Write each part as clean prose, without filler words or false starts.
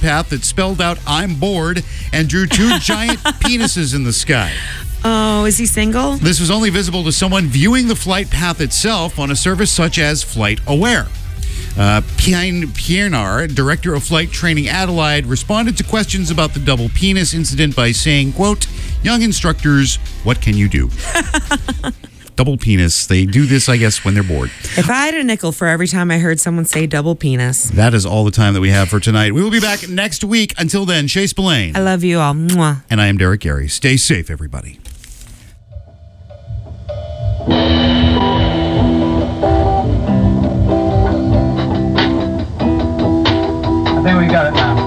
path that spelled out "I'm bored" and drew two giant penises in the sky. Oh, is he single? This was only visible to someone viewing the flight path itself on a service such as Flight Aware. Piernar, director of flight training Adelaide, responded to questions about the double penis incident by saying, quote, "Young instructors, what can you do?" Double penis. They do this, I guess, when they're bored. If I had a nickel for every time I heard someone say double penis. That is all the time that we have for tonight. We will be back next week. Until then, Chase Spillane. I love you all. Mwah. And I am Derek Gary. Stay safe, everybody. I think we got it now.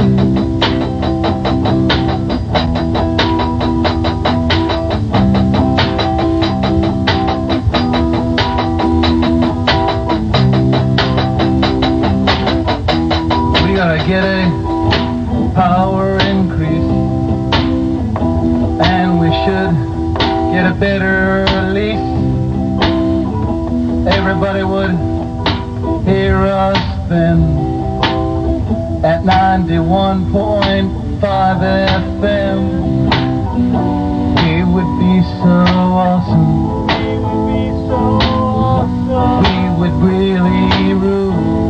We gotta get a power increase, and we should get a better lease. Everybody would hear us then at 91.5 FM. It would be so awesome. We would really rule.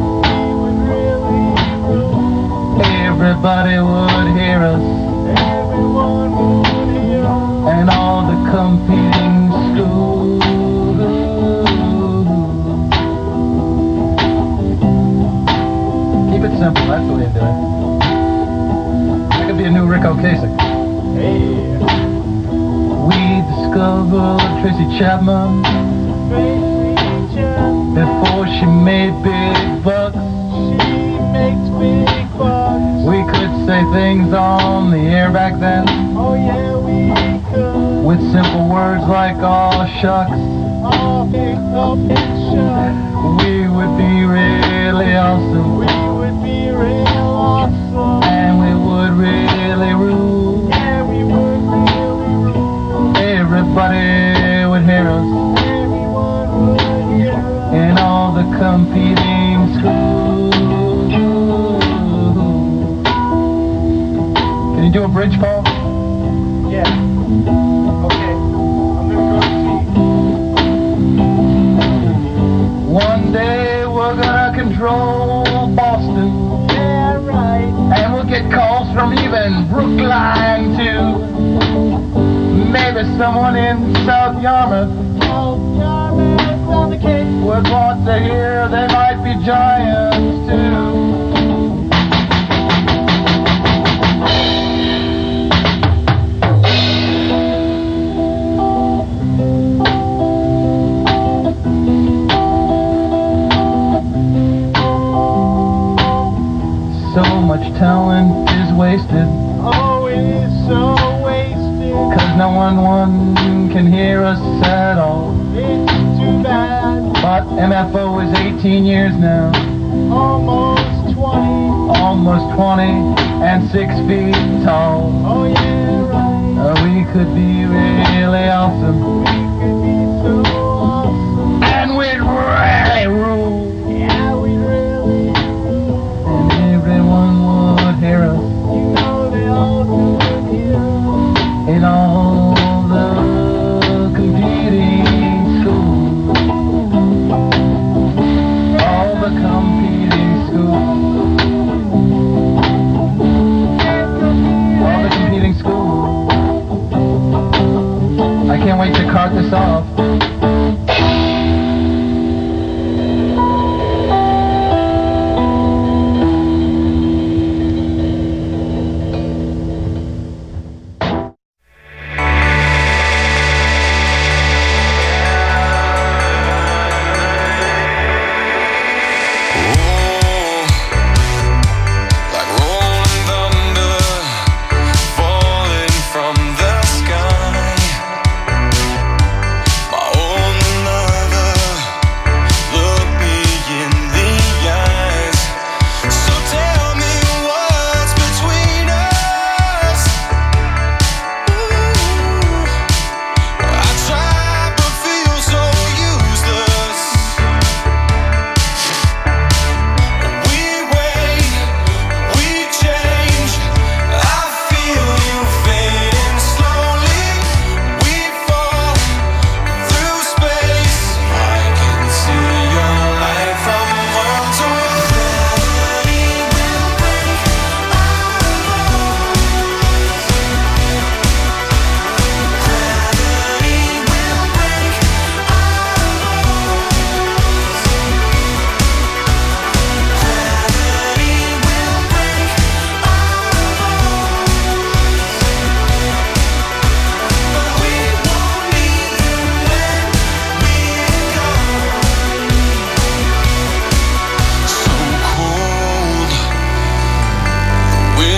Everybody would hear us. And all the competing schools. Keep it simple, that's the way to do it. That could be a new Rick Ocasek. Hey. We discovered Tracy Chapman before she made big bucks. She makes big bucks. We could say things on the air back then. Oh yeah, we could. With simple words like "aw shucks." Oh, big shucks. We would be really awesome. We would be real awesome. And we would really rule. Yeah, we would really rule. Everybody would hear us. Everyone would hear us. In all the competing schools. Can you do a bridge, Paul? Yeah. Okay. I'm gonna go see. One day we're gonna control Boston. Yeah, right. And we'll get calls from even Brookline too. Maybe someone in South Yarmouth. South Yarmouth on the Cape would want to hear they might be giants too. So much talent is wasted. Oh, it is so wasted. 'Cause no one can hear us at all. It's too bad. But MFO is 18 years now. Almost 20. Almost 20 and 6 feet tall. Oh yeah, right. We could be really awesome. We could be so awesome. And we'd really rule. Yeah, we'd really rule. And everyone would hear us. You know they all could hear us. In all the competing schools. All the competing schools. All the competing schools. I can't wait to cart this off.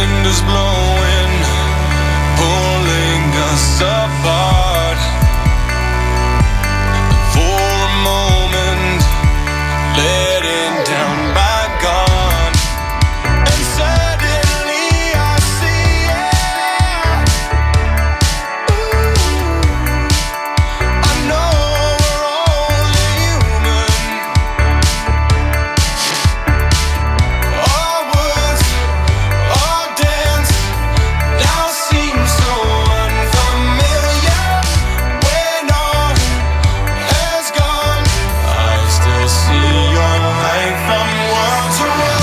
wind is blowing, pulling us apart. For a moment, letting down by God, and suddenly I see it. I know we're only human. Our words, our dance now seem so unfamiliar. When all has gone, I still see your light from world to world.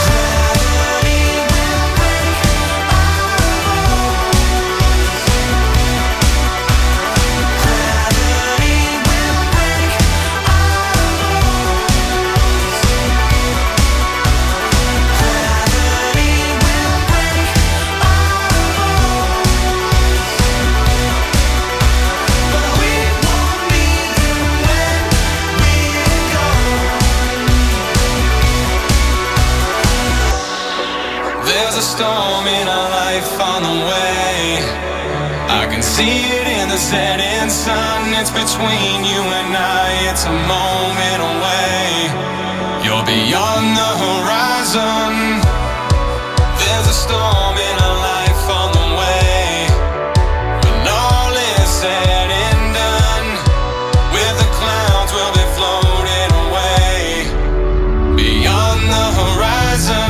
There's a storm in our life on the way. I can see it in the setting sun. It's between you and I, it's a moment away. You're beyond the horizon. There's a storm in our life on the way. When all is said and done, with the clouds we'll be floating away. Beyond the horizon.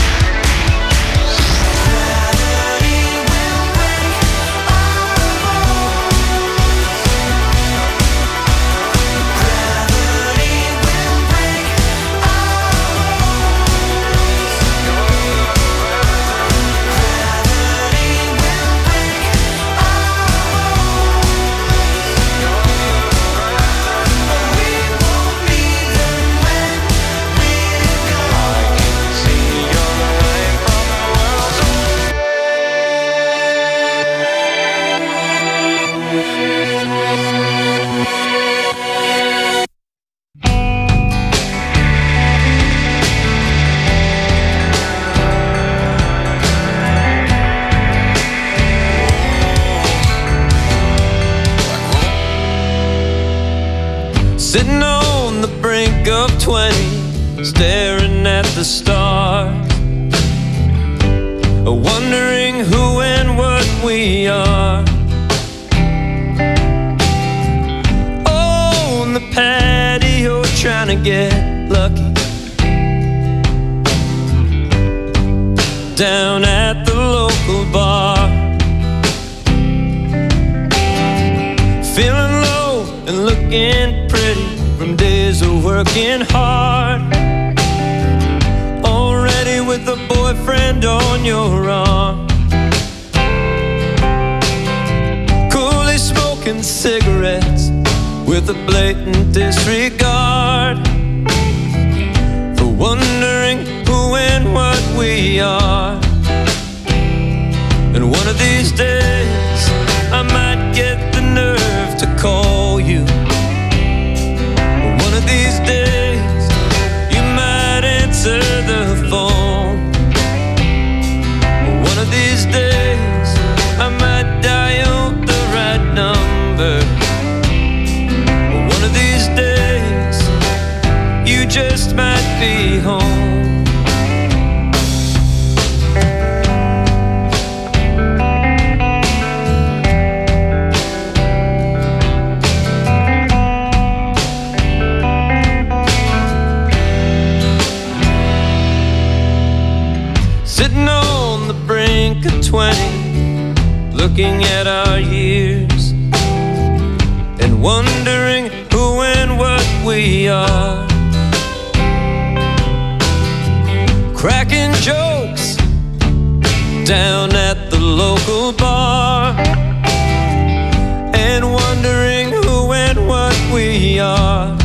Sitting on the brink of 20, staring at the stars, wondering who and what we are. On the patio, trying to get lucky. Down at the local bar, feeling low and looking pretty from days of working hard. Already with a boyfriend on your arm, coolly smoking cigarettes with a blatant disregard for wondering who and what we are. And one of these days I might get the nerve to call you. One of these days you might answer the phone. One of these days I might dial the right number. One of these days you just might be home. Sitting on the brink of 20, looking at our years and wondering who and what we are. Cracking jokes down at the local bar and wondering who and what we are.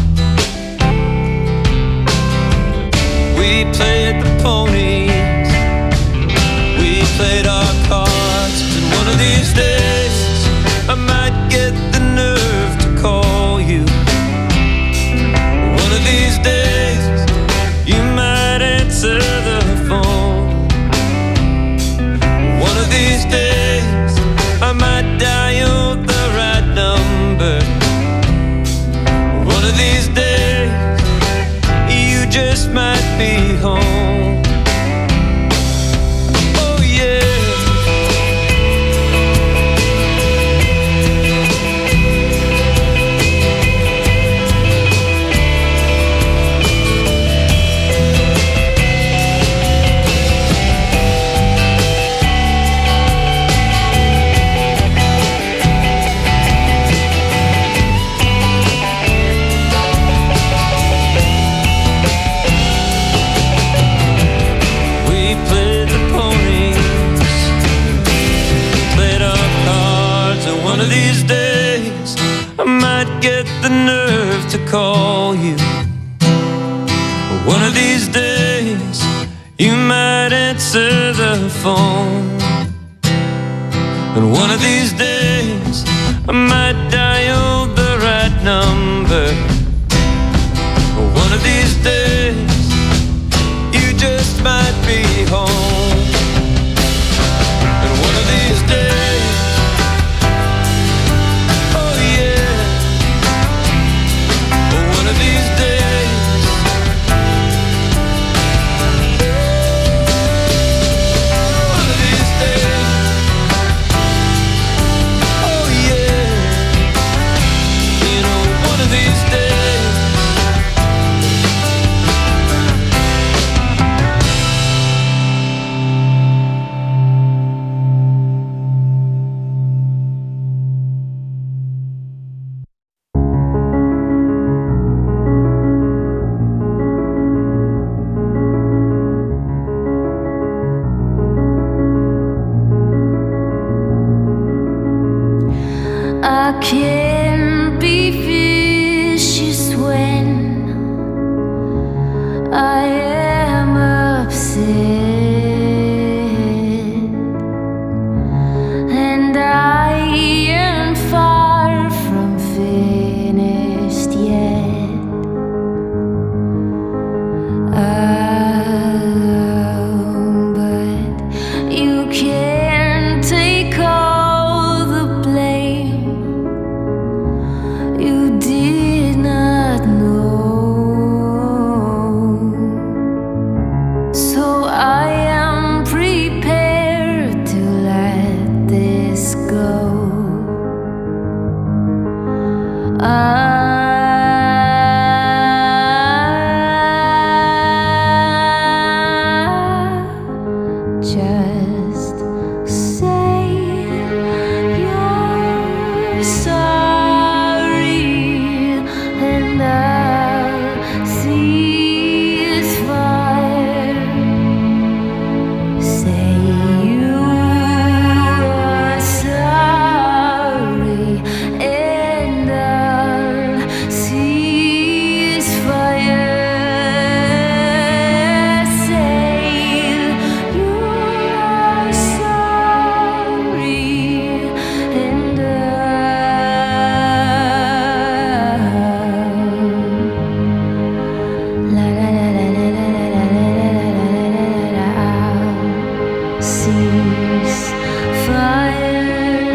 We played the ponies, we played our cards, and one of these days I might get the nerve to call you. One of these days you might answer the phone. phone. And one of these days I might dial the right number. One of these days you just might be home. And one of these days, oh yeah, one of these days, one of these days, oh yeah, you know, one of these days. I can be vicious when I am upset, and I am far from finished yet. But you can't take all the blame. You did not know, so I am prepared to let this go. Just say you're sorry, and I'll cease fire. Say you are sorry, and I'll cease fire. Say you are sorry, and la la la la la la la la la cease fire.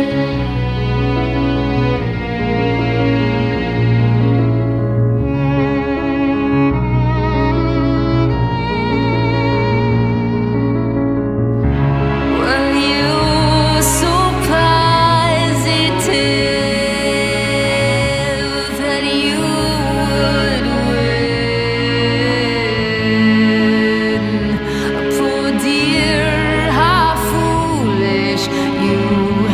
Were you so positive that you would win? Poor dear, how foolish you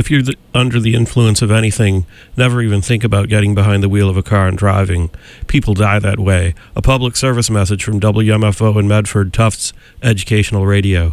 if you're under the influence of anything, never even think about getting behind the wheel of a car and driving. People die that way. A public service message from WMFO in Medford, Tufts Educational Radio.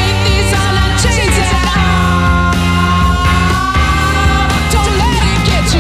Don't let it get you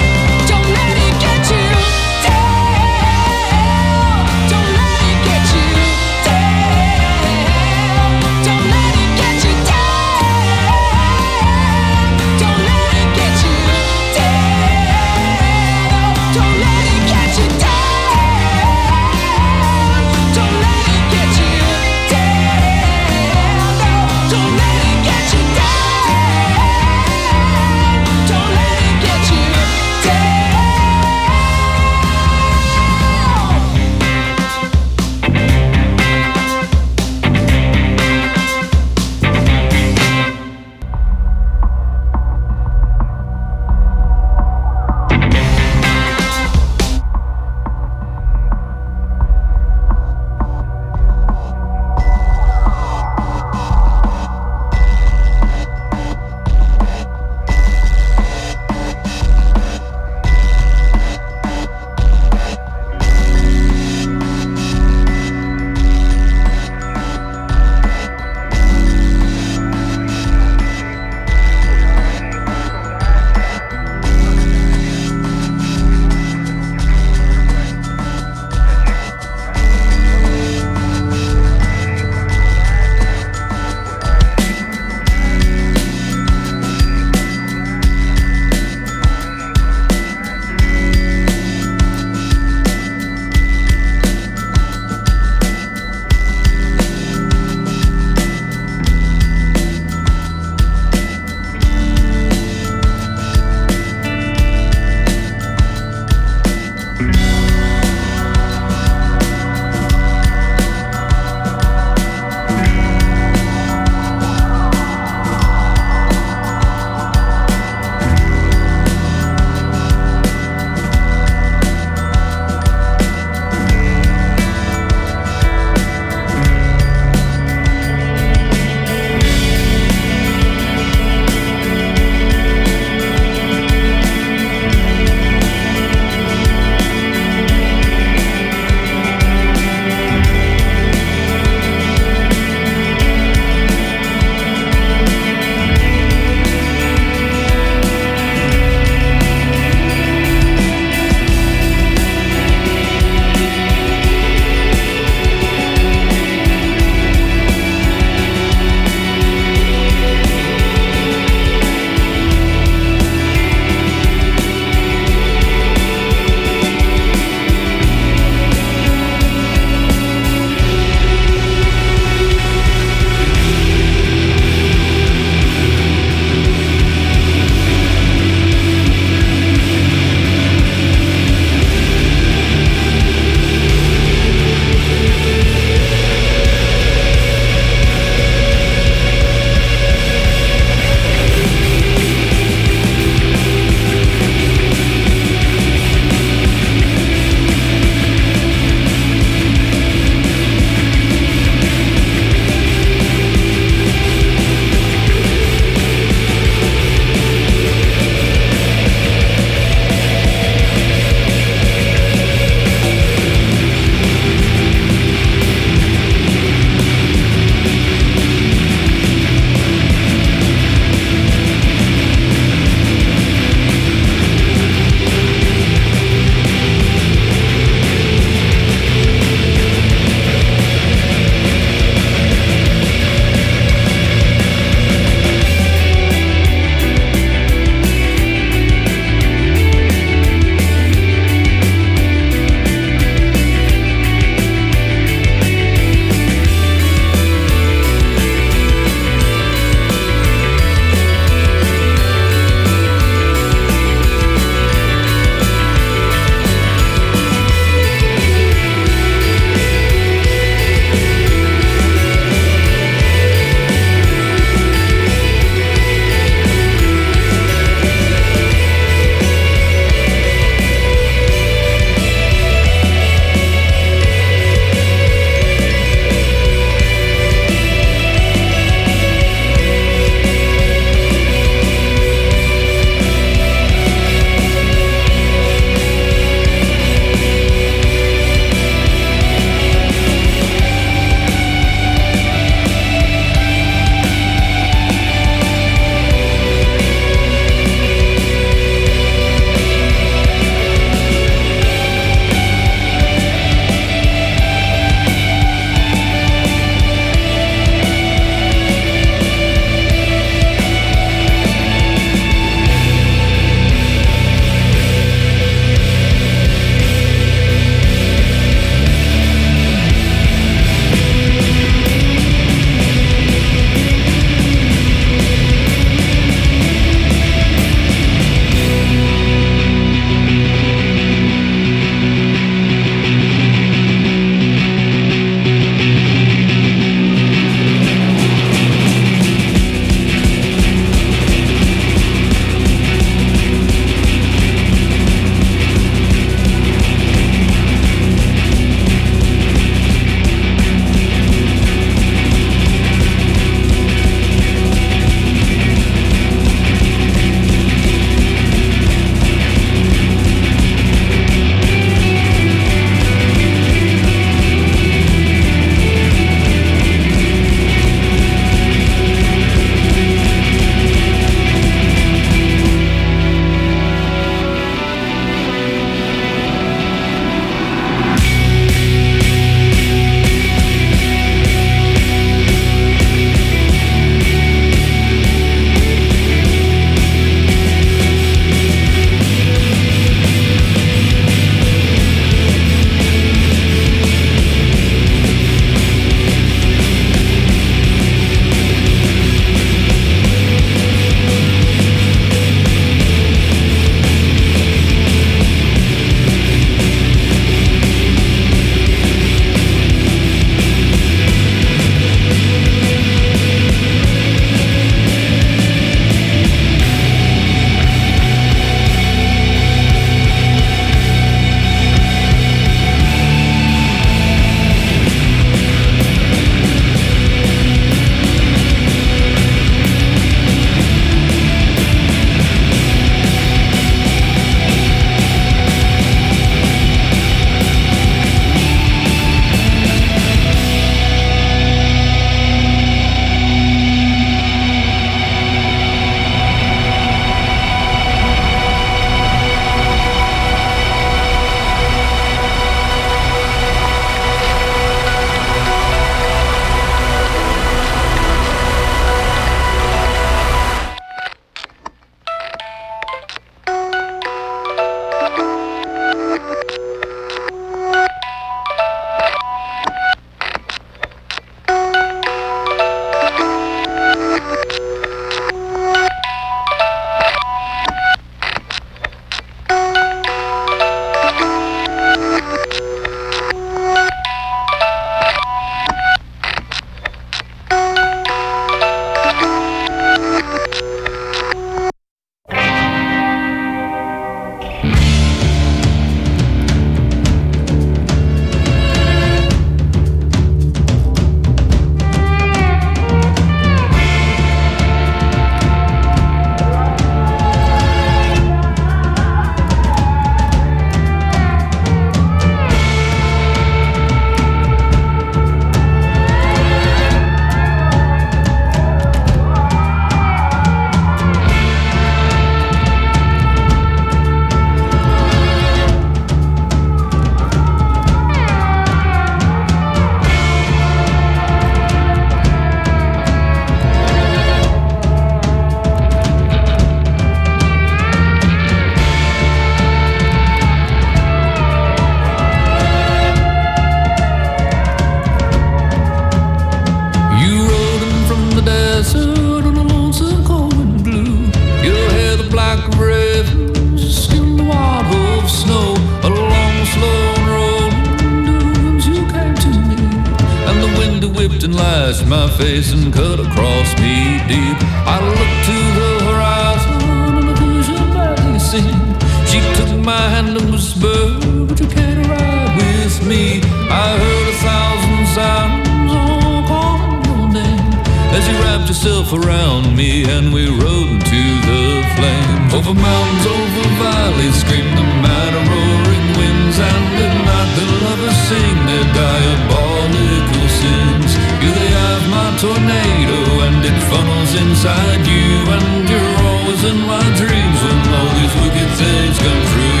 whipped and lashed my face and cut across me deep. I looked to the horizon and a vision badly seen. She took my hand and whispered, but you can't ride with me. I heard 1,000 sounds all calling your name as you wrapped yourself around me and we rode into the flames. Over mountains, over valleys, screamed the matter roaring winds, and at night the lovers sing their diabolical sins. You're the eye of my tornado and it funnels inside you, and you're always in my dreams when all these wicked things come true.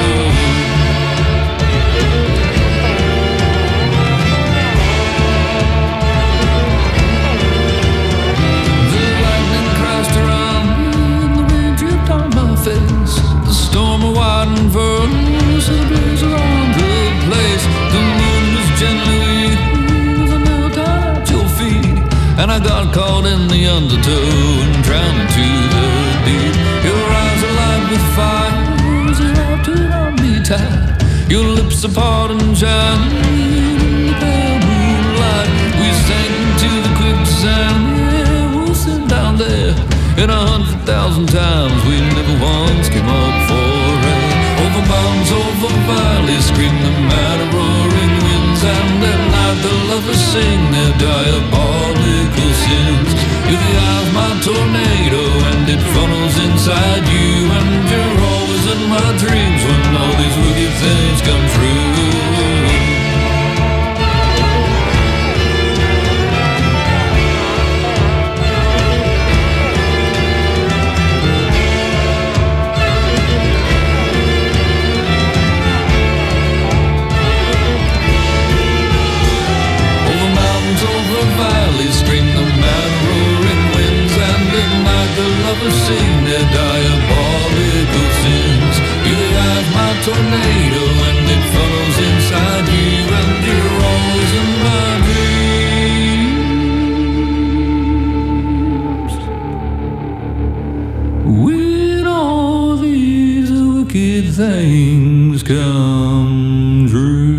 The lightning crashed around me and the rain dripped on my face. The storm widened furnace and the blaze around the place. The moon was gently weeping as I knelt down at your feet, and I got caught in the undertow and drowned into the deep. Your eyes are alive with fire as you wrapped around me tight. Your lips apart and shining in the pale moonlight. We sank into the quicksand, yeah, we'll sit down there. And 100,000 times we never once came up for air. Over mountains, over valleys, scream the matter roaring winds, and at night the lovers sing their diabolical sins. You're the eye of my tornado and it funnels inside you, and you're always in my dreams when all these wicked things come true. Scream the mad roaring winds, and at night the lovers sing their diabolical sins. You're the eye of my tornado and it funnels inside you, and you're always in my dreams when all these wicked things come true.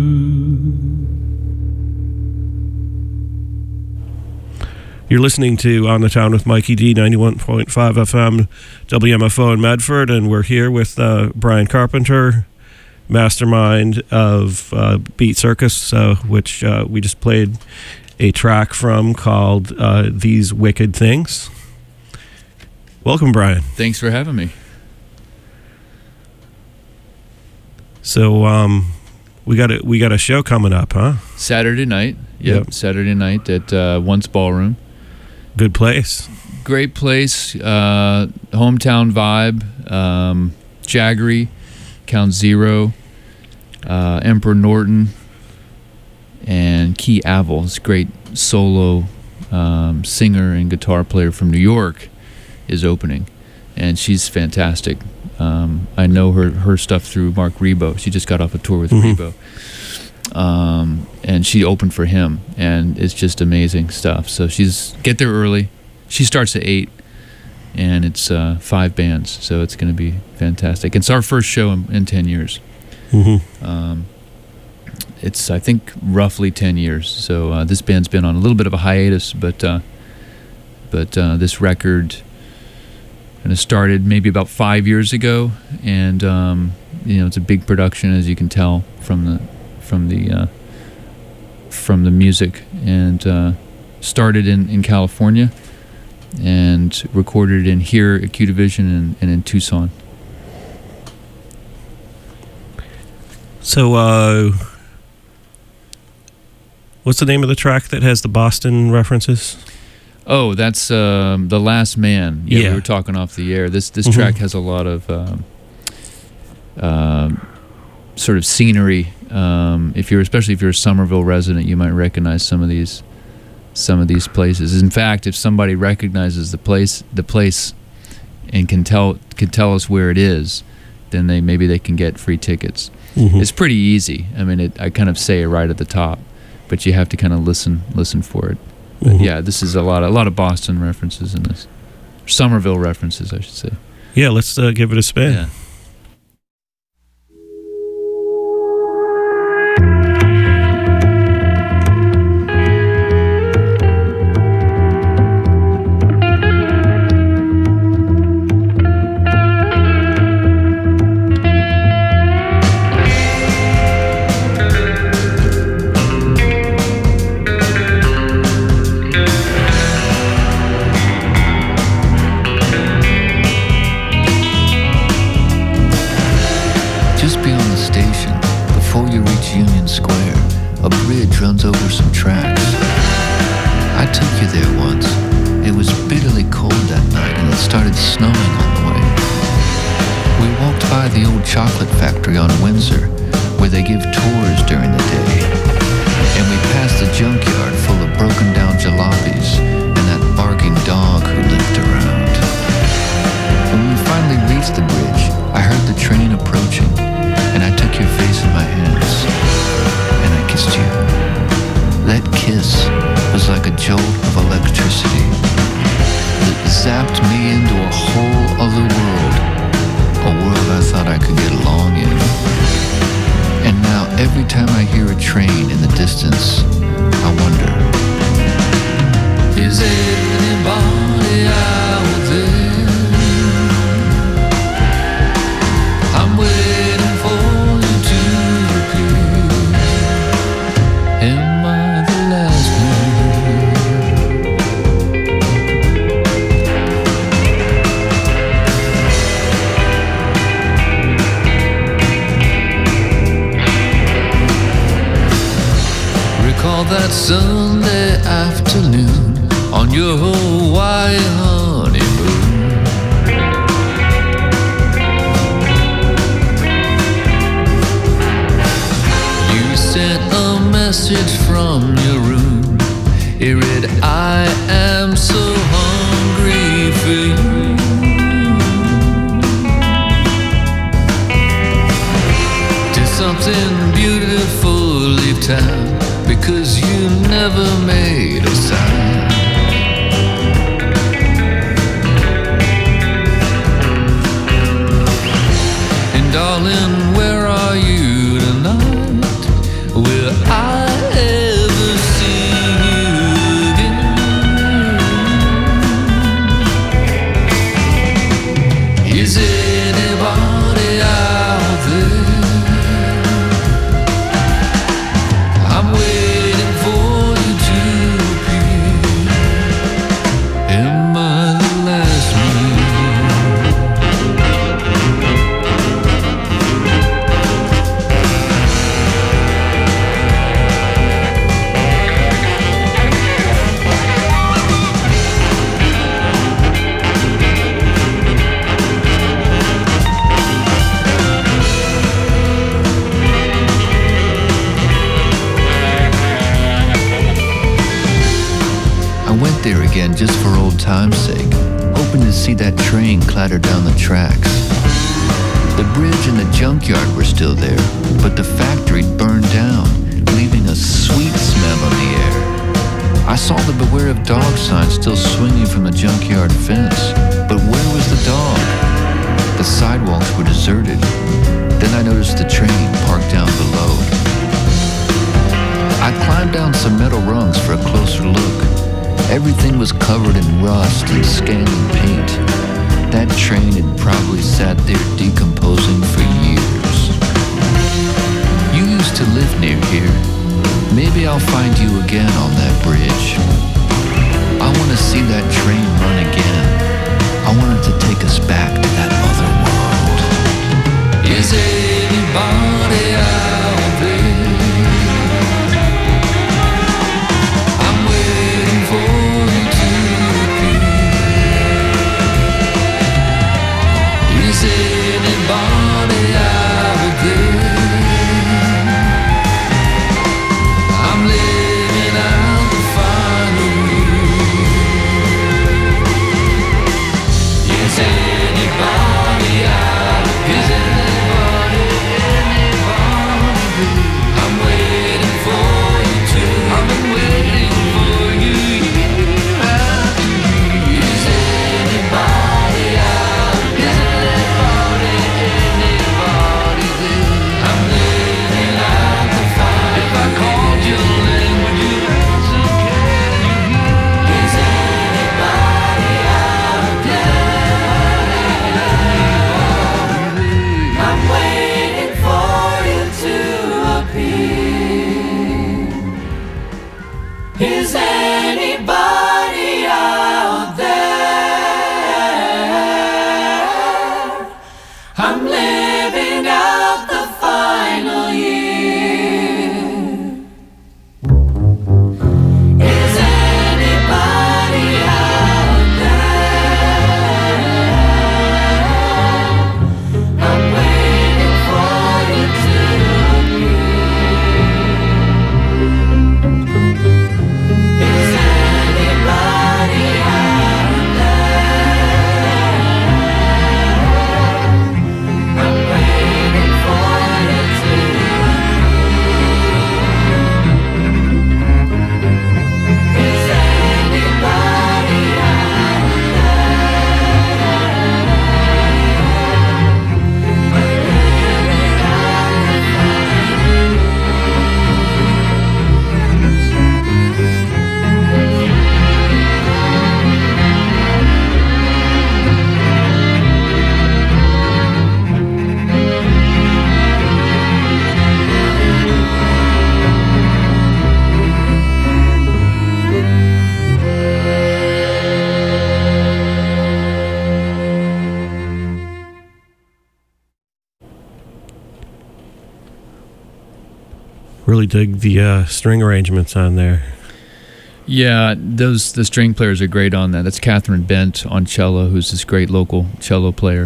You're listening to On the Town with Mikey D, 91.5 FM, WMFO in Medford, and we're here with Brian Carpenter, mastermind of Beat Circus, which we just played a track from called These Wicked Things. Welcome, Brian. Thanks for having me. So we got a show coming up, huh? Saturday night. Yep. Saturday night at Once Ballroom. Good place. Great place. Hometown vibe. Jaggery, Count Zero, Emperor Norton, and Key Avil. This great solo singer and guitar player from New York is opening, and she's fantastic. I know her stuff through Mark Rebo. She just got off a tour with Rebo. And she opened for him, and it's just amazing stuff. So get there early. She starts at 8, and it's 5 bands, so it's going to be fantastic. It's our first show in 10 years. It's, I think, roughly 10 years. So this band's been on a little bit of a hiatus, but this record kind of started maybe about 5 years ago, and it's a big production, as you can tell from the music, and started in California and recorded in here at Q Division and in Tucson. So what's the name of the track that has the Boston references? Oh, that's The Last Man. Yeah, we were talking off the air. This track has a lot of sort of scenery. Especially if you're a Somerville resident, you might recognize some of these places. In fact, if somebody recognizes the place, and can tell us where it is, then maybe they can get free tickets. It's pretty easy. I mean, I kind of say it right at the top, but you have to kind of listen for it. But yeah, this is a lot of Boston references in this, Somerville references, I should say. Yeah, let's give it a spin. Yeah. before you reach Union Square, a bridge runs over some tracks. I took you there once. It was bitterly cold that night and it started snowing on the way. We walked by the old chocolate factory on Windsor, where they give tours during the day. And we passed the junkyard full of broken down jalopies and that barking dog who limped around. When we finally reached the bridge, I heard the train approaching, and I took your face in my hands, and I kissed you. That kiss was like a jolt of electricity that zapped me into a whole other world, a world I thought I could get along in. And now every time I hear a train in the distance, I wonder, is anybody out there? I'm waiting for you to appear. Am I the last Recall that Sunday afternoon on your Hawaii honeymoon. You sent a message from your room. It read, I am so hungry for you. Did something beautiful leave town? Because you never made a sound. And darling, where are you tonight? Will I ever see you again? Is anybody out there? I'm waiting for you to appear. Am I the last man? I went there again just for old time's sake, hoping to see that train clatter down the tracks. The bridge and the junkyard were still there, but the factory burned down, leaving a sweet smell in the air. I saw the beware of dog sign still swinging from the junkyard fence, but where was the dog? The sidewalks were deserted. Then I noticed the train parked down below. I climbed down some metal rungs for a closer look. Everything was covered in rust and scaling paint. That train had probably sat there decomposing for years. You used to live near here. Maybe I'll find you again on that bridge. I want to see that train run again. I want it to take us back to that other world. Is anybody out there? I'm waiting for you to appear. Is anybody out there? I'm living out the final rule. Is anybody out? Is anybody? Really dig the string arrangements on there. Yeah, the string players are great on that. That's Catherine Bent on cello, who's this great local cello player.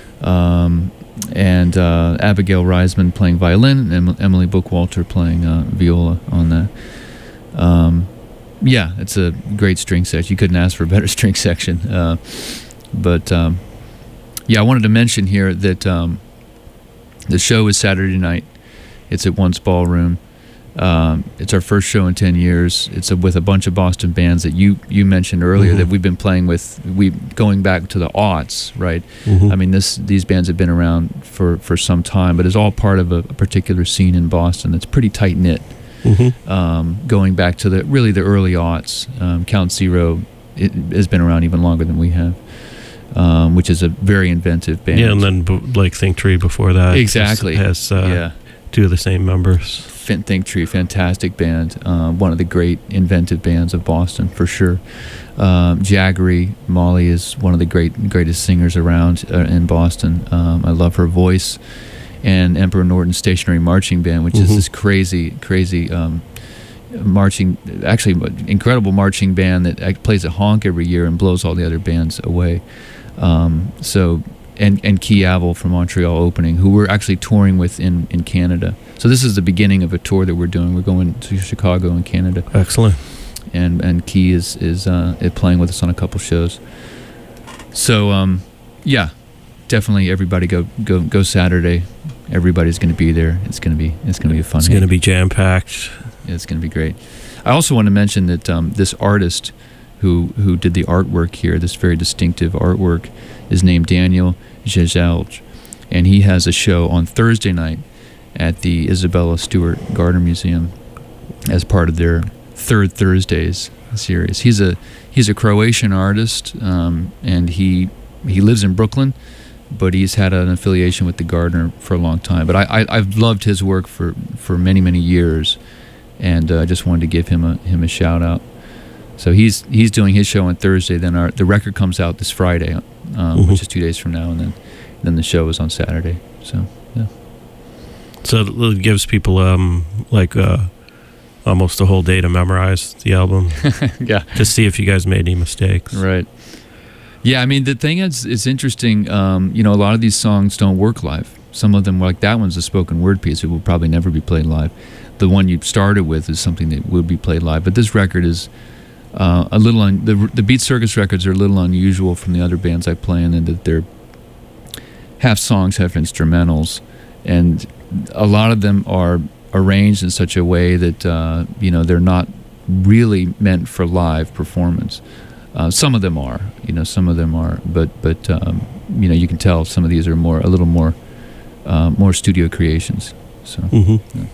And Abigail Reisman playing violin, and Emily Bookwalter playing viola on that. Yeah, it's a great string section. You couldn't ask for a better string section. But I wanted to mention here that the show is Saturday night. It's at Once Ballroom. It's our first show in 10 years. It's with a bunch of Boston bands that you mentioned earlier that we've been playing with. Going back to the aughts, right? I mean, these bands have been around for some time, but it's all part of a particular scene in Boston that's pretty tight knit. Going back to the early aughts. Count Zero has been around even longer than we have, which is a very inventive band. Yeah, and then like Think Tree before that. Exactly. Has two of the same members. Think Tree, fantastic band. One of the great inventive bands of Boston, for sure. Jaggery, Molly is one of the greatest singers around in Boston. I love her voice. And Emperor Norton Stationary Marching Band, which is this crazy marching, actually incredible marching band that plays at Honk every year and blows all the other bands away. And Key Avil from Montreal opening, who we're actually touring with in Canada. So this is the beginning of a tour that we're doing. We're going to Chicago and Canada. Excellent. And Key is playing with us on a couple shows. So definitely everybody go Saturday. Everybody's going to be there. It's going to be a fun. It's going to be jam packed. Yeah, it's going to be great. I also want to mention that this artist who did the artwork here, this very distinctive artwork, is named Daniel Jezelj, and he has a show on Thursday night at the Isabella Stewart Gardner Museum as part of their Third Thursdays series. He's a Croatian artist, and he lives in Brooklyn, but he's had an affiliation with the Gardner for a long time. But I've loved his work for many years, and I just wanted to give him a shout out. So he's doing his show on Thursday. Then the record comes out this Friday, which is 2 days from now, and then the show is on Saturday. So yeah. So it gives people almost a whole day to memorize the album. Yeah. To see if you guys made any mistakes. Right. Yeah, I mean, the thing is, it's interesting. A lot of these songs don't work live. Some of them, like that one's a spoken word piece. It will probably never be played live. The one you started with is something that would be played live. But this record is a little the Beat Circus records are a little unusual from the other bands I play in that they're half songs, half instrumentals, and a lot of them are arranged in such a way that they're not really meant for live performance. Some of them are, but you can tell some of these are a little more studio creations. So. Yeah.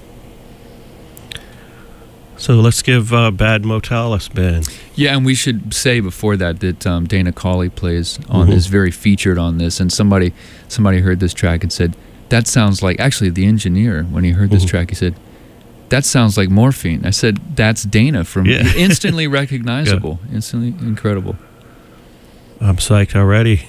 So let's give Bad Motalis Band. Yeah, and we should say before that Dana Cawley plays on this, very featured on this, and somebody heard this track and said, that sounds like, actually the engineer, when he heard this track, he said, that sounds like Morphine. I said, that's Dana from instantly recognizable, instantly incredible. I'm psyched already.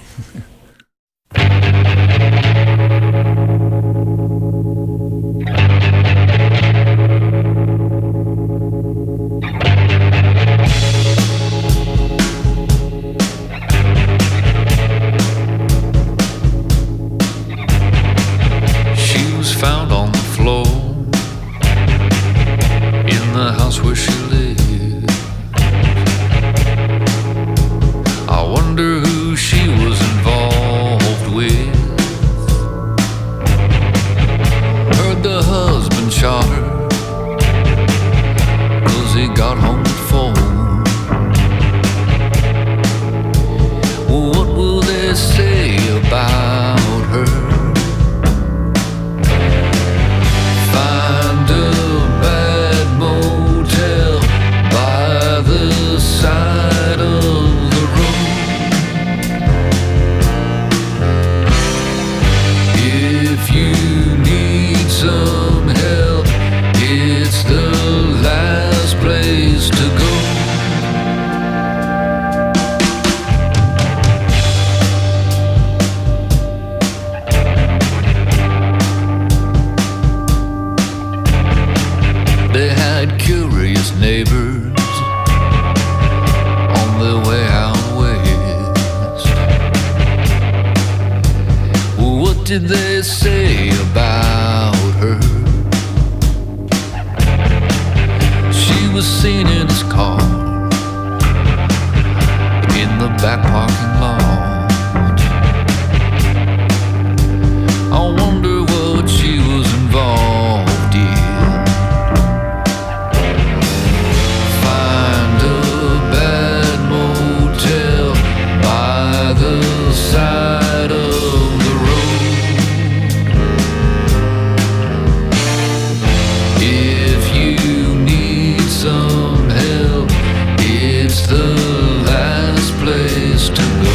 Found on the floor in the house where she lived. I wonder who she was involved with. Heard the husband shot her 'cause he got home at 4. Well, what will they say about her? Find a bad motel by the side of the road. If you need some help, it's the last place to go. neighbors on their way out west. Well, what did they say about her? She was seen in his car in the back parking lot. I wonder what she was involved in. Find a bad motel by the side of the road. If you need some help, it's the last place to go.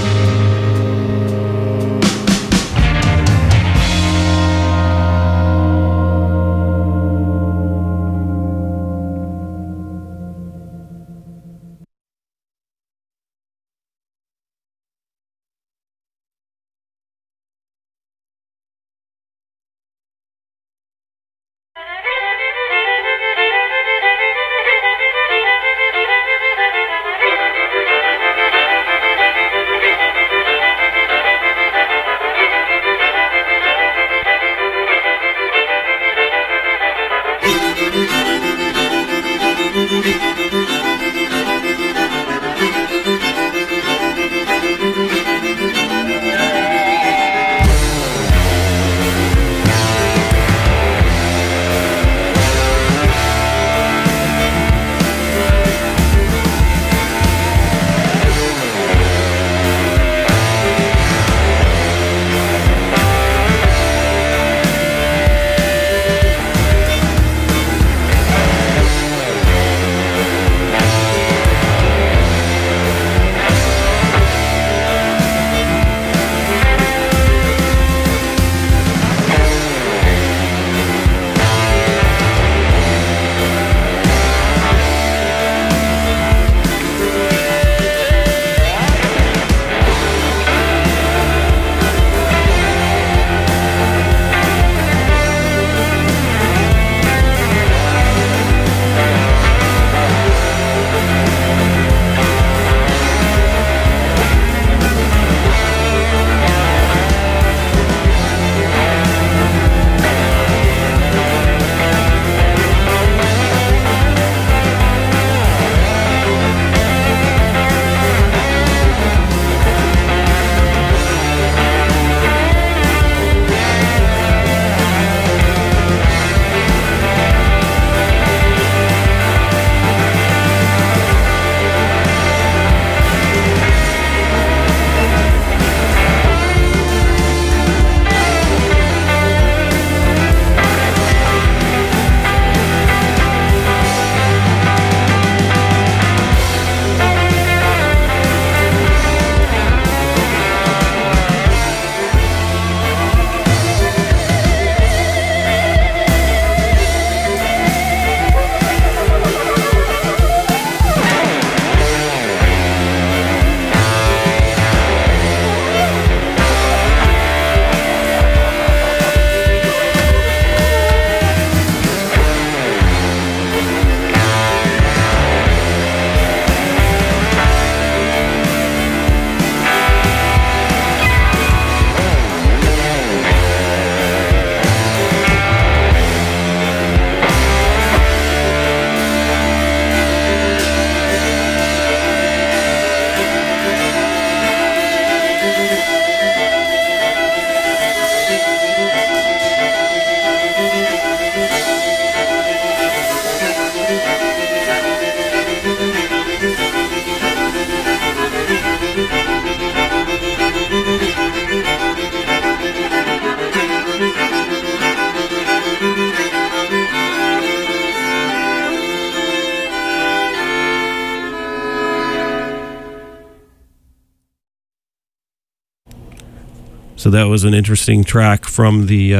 So that was an interesting track from the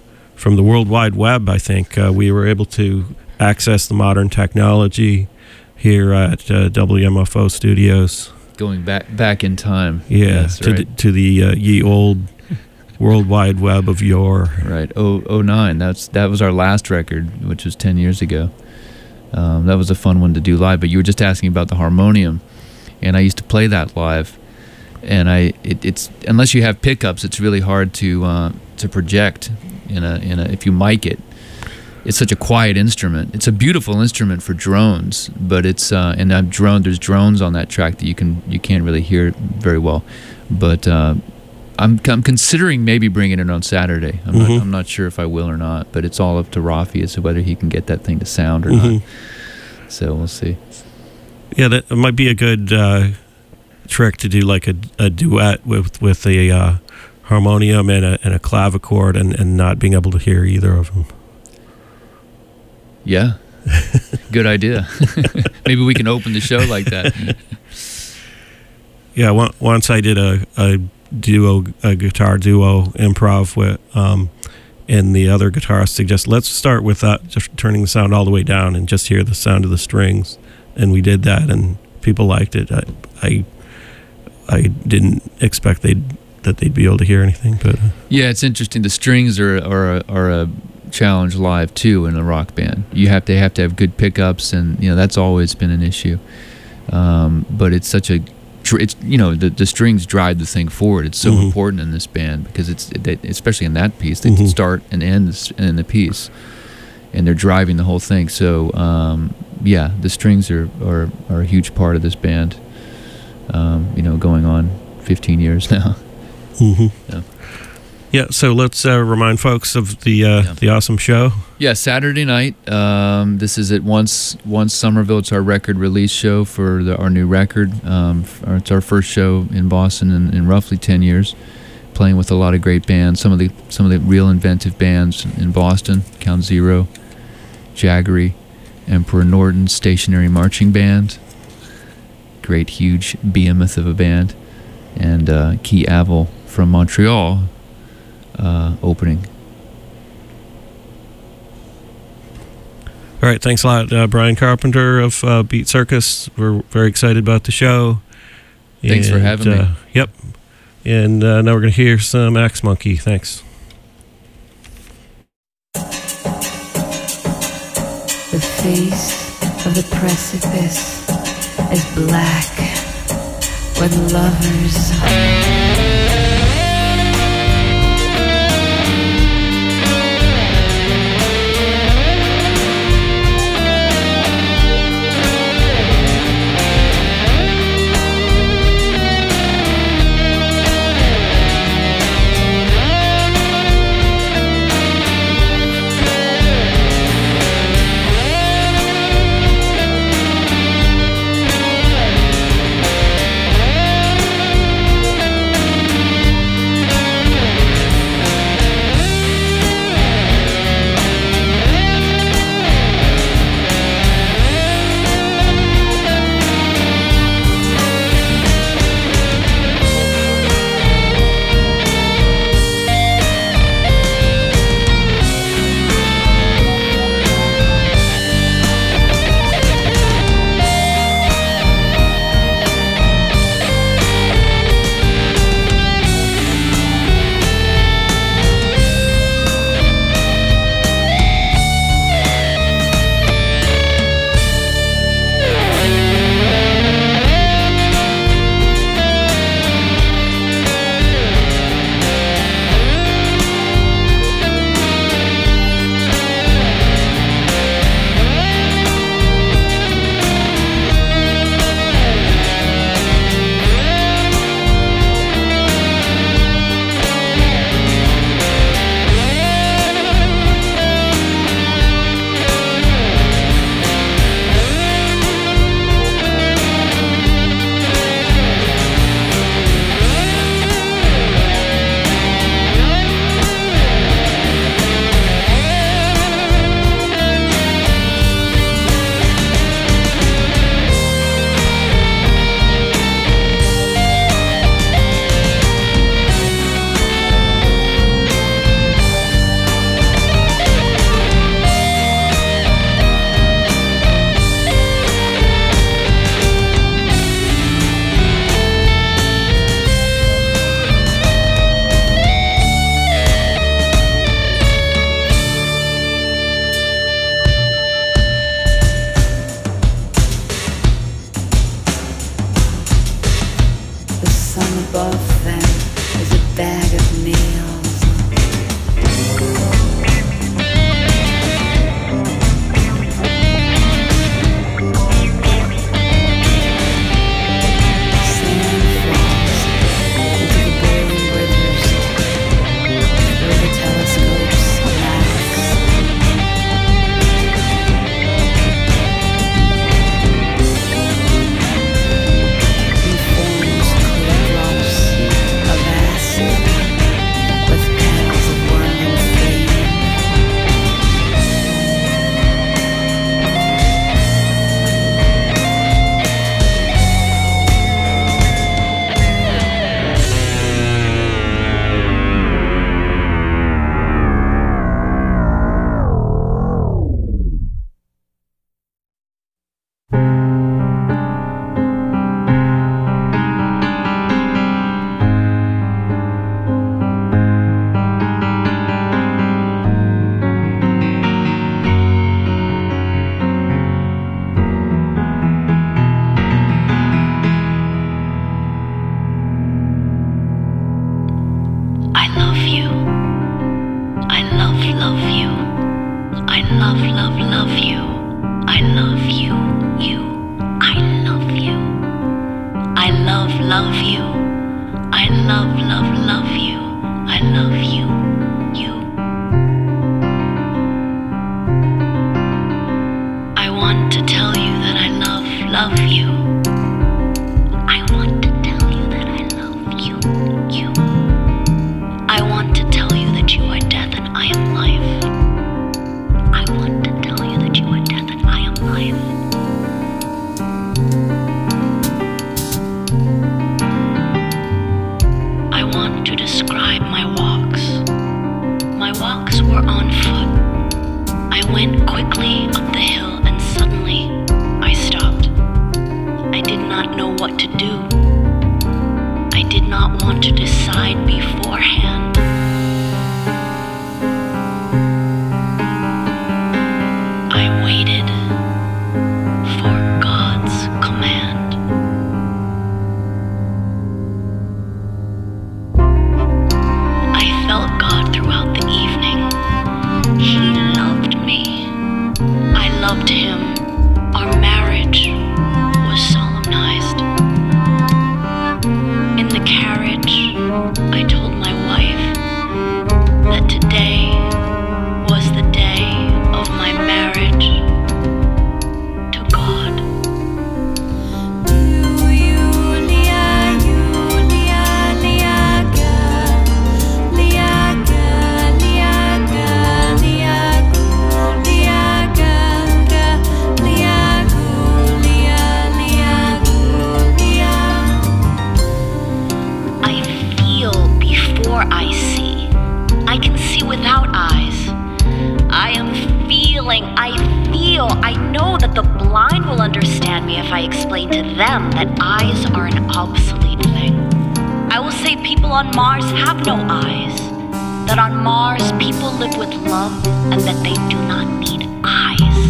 World Wide Web. I think we were able to access the modern technology here at WMFO Studios. Going back in time. Yeah, to the ye old World Wide Web of yore. Right, 09. That was our last record, which was 10 years ago. That was a fun one to do live. But you were just asking about the harmonium, and I used to play that live. And it's unless you have pickups, it's really hard to project in a if you mic it. It's such a quiet instrument. It's a beautiful instrument for drones, but it's and there's drones on that track that you can't really hear very well. But I'm considering maybe bringing it on Saturday. I'm not sure if I will or not, but it's all up to Rafi as to whether he can get that thing to sound or not. So we'll see. Yeah, that might be a good trick to do, like a duet with a harmonium and a clavichord, and not being able to hear either of them. Yeah, good idea. Maybe we can open the show like that. Yeah, once I did a guitar duo improv with, and the other guitarist suggested, let's start with that, just turning the sound all the way down and just hear the sound of the strings. And we did that, and people liked it. I didn't expect that they'd be able to hear anything, but yeah, it's interesting. The strings are a challenge live too in a rock band. They have to have good pickups, and that's always been an issue. But it's such a the strings drive the thing forward. It's so important in this band because especially in that piece, they start and end in the piece, and they're driving the whole thing. So yeah, the strings are a huge part of this band. Going on 15 years now. Yeah, so let's remind folks of the awesome show. Yeah, Saturday night. This is at Once Somerville. It's our record release show for our new record. It's our first show in Boston in roughly 10 years, playing with a lot of great bands. Some of the real inventive bands in Boston: Count Zero, Jaggery, Emperor Norton, Stationary Marching Band, great huge behemoth of a band, and Key Avil from Montreal. Opening. All right, thanks a lot, Brian Carpenter of Beat Circus. We're very excited about the show. Thanks for having me. Yep. And now we're going to hear some Axe Monkey. Thanks. The face of the precipice is black when lovers I love you. I love you. I love you. I love you, you. I love you. I love you. I love you. I love you, you. I want to tell you that I love you. I want to tell you that I love you, you. I want to tell you that you are death and I am life. I want to tell you that you are death and I am life. I want to describe my walks. My walks were on foot. I went quickly up the hill and suddenly I stopped. I did not know what to do. I did not want to decide beforehand. I waited for God's command. I felt God throughout the evening. He loved me. I loved him. Our marriage was solemnized. In the carriage, I told my wife that today was the day of my marriage to God. I feel before I see. I can see without eyes. I am feeling, I feel, I know that the blind will understand me if I explain to them that eyes are an obsolete thing. I will say people on Mars have no eyes, that on Mars people live with love and that they do not need eyes.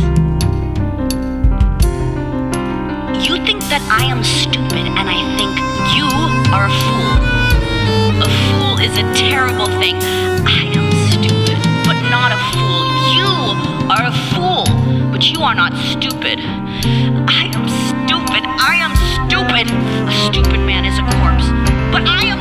You think that I am stupid and I think you are a fool. A fool is a terrible thing. I am stupid, but not a fool. You are a fool, but you are not stupid. I am stupid. I am stupid. A stupid man is a corpse, but I am